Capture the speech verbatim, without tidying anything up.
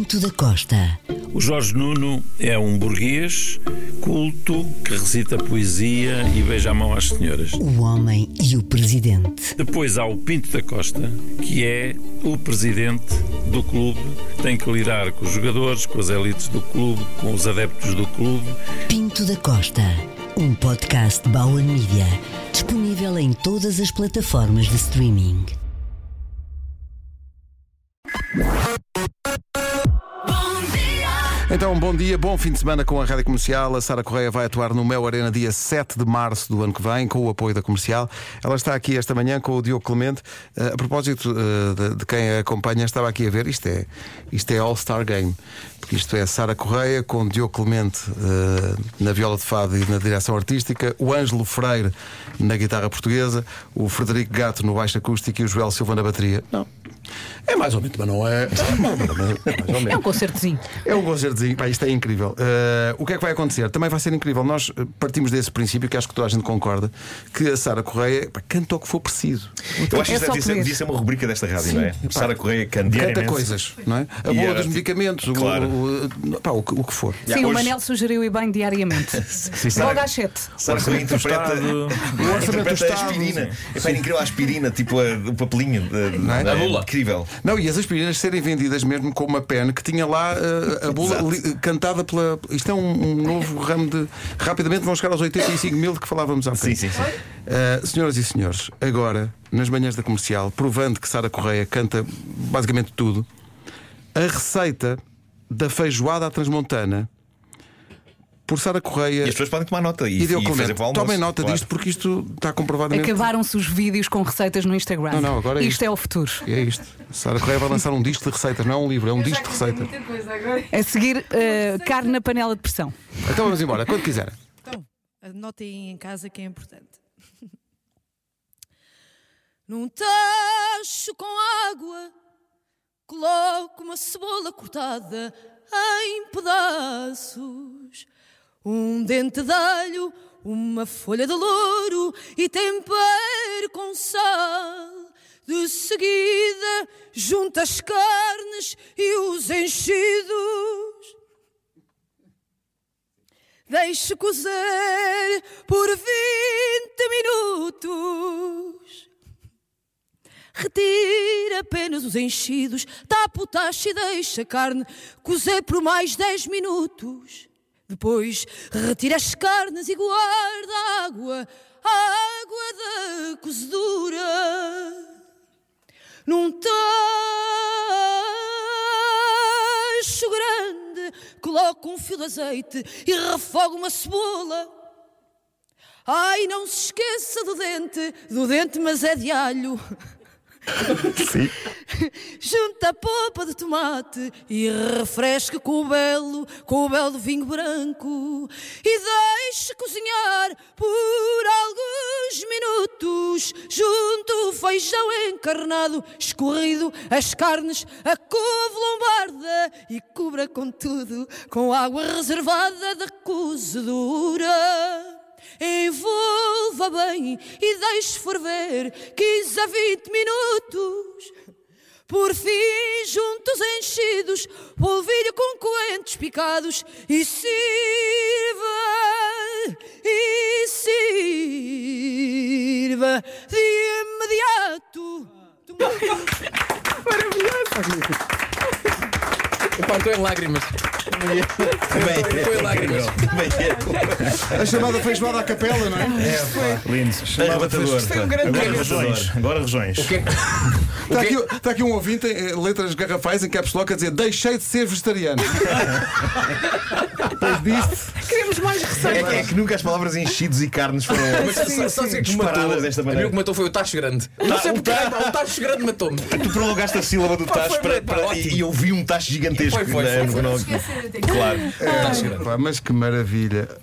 Pinto da Costa. O Jorge Nuno é um burguês culto que recita poesia e beija a mão às senhoras. O homem e o presidente. Depois há o Pinto da Costa, que é o presidente do clube, tem que lidar com os jogadores, com as elites do clube, com os adeptos do clube. Pinto da Costa, um podcast de Bauer Media, disponível em todas as plataformas de streaming. Então, bom dia, bom fim de semana com a Rádio Comercial. A Sara Correia vai atuar no Mel Arena dia sete de março do ano que vem, com o apoio da Comercial. Ela está aqui esta manhã com o Diogo Clemente. Uh, a propósito uh, de, de quem a acompanha, estava aqui a ver, isto é, isto é All-Star Game. Porque isto é Sara Correia com o Diogo Clemente uh, na viola de fado e na direção artística, o Ângelo Freire na guitarra portuguesa, o Frederico Gato no baixo acústico e o Joel Silva na bateria. Não. É mais ou menos, mas não é. É mais ou menos. É um concertozinho. É um concertozinho. Pá, isto é incrível. Uh, o que é que vai acontecer? Também vai ser incrível. Nós partimos desse princípio, que acho que toda a gente concorda, que a Sara Correia pá, canta o que for preciso. Eu acho que É isso só devia ser, poder. devia ser uma rubrica desta rádio, Sim. não é? Pá, Sara Correia canta, Canta diariamente. coisas, não é? A E boa era dos tipo- medicamentos, o, Claro. o, o, pá, o, que- o que for. Sim, Yeah, o hoje- Manel sugeriu e bem diariamente. Sim, Logo Sara, às sete. Sara Correia interpreta, Estado. O orçamento do interpreta a Estado. aspirina. É bem incrível a aspirina, tipo a- o papelinho. uh, Não é? não A bula. Incrível. Não, e as aspirinas serem vendidas mesmo com uma pen que tinha lá uh, a bula Exato. li- cantada pela. Isto é um, um novo ramo de. Rapidamente vão chegar aos oitenta e cinco mil de que falávamos há pouco. Sim, sim, sim. Uh, senhoras e senhores, agora, nas manhãs da Comercial, provando que Sara Correia canta basicamente tudo, a receita da feijoada à transmontana por Sara Correia E as pessoas podem tomar nota e, e Diogo e fazer Clemente. para o almoço. Tomem nota Claro. disto porque isto está comprovadamente. Acabaram-se os vídeos com receitas no Instagram. Não, não, agora é isto isto. é o futuro. É isto. Sara Correia vai lançar um disco de receitas, não é um livro, é um disco de receitas. A seguir, eh, carne na panela de pressão. Então vamos embora, quando quiserem. Então, anotem em casa que é importante. Num tacho com água, coloco uma cebola cortada em pedaços, um dente de alho, uma folha de louro e tempero com sal. De seguida, junto as carnes e os enchidos. Deixe cozer por vinte minutos. Retire apenas os enchidos, tapa o tacho e deixa a carne cozer por mais dez minutos. Depois retire as carnes e guarda a água, a água da cozedura. Num tacho grande, coloco um fio de azeite e refogo uma cebola. Ai, não se esqueça do dente, do dente, mas é de alho. Sim. Junta a polpa de tomate e refresque com o belo, com o belo vinho branco e deixe cozinhar por alguns minutos. Junto o feijão encarnado, escorrido, as carnes, a couve lombarda e cubra com tudo com água reservada da cozedura. Envolva bem e deixe ferver quinze a vinte minutos. Por fim, junte os enchidos, polvilho com coentros picados e sirva, e sirva de imediato. Eu pá, estou em lágrimas. Estou em lágrimas. A chamada feijoada à capela, não é? Lindo. Arrebatador. foi um grande Agora erro. regiões. Agora regiões. O que é que- Está aqui, está aqui um ouvinte em letras garrafais em caps lock a dizer: deixei de ser vegetariano. Depois disto. Queremos mais É, receitas. que- é que nunca as palavras enchidos e carnes foram Mas só- só sei que me matou. disparadas desta A mim o maneira. que matou foi o tacho grande. Não sei o porque ta- pá, o tacho grande matou-me. Tu prolongaste a sílaba do Pá, tacho foi para, bem, pá, para- ótimo. e e eu vi um tacho gigantesco. Foi, foi, na- foi, no- foi. Claro. É, pá, mas que maravilha.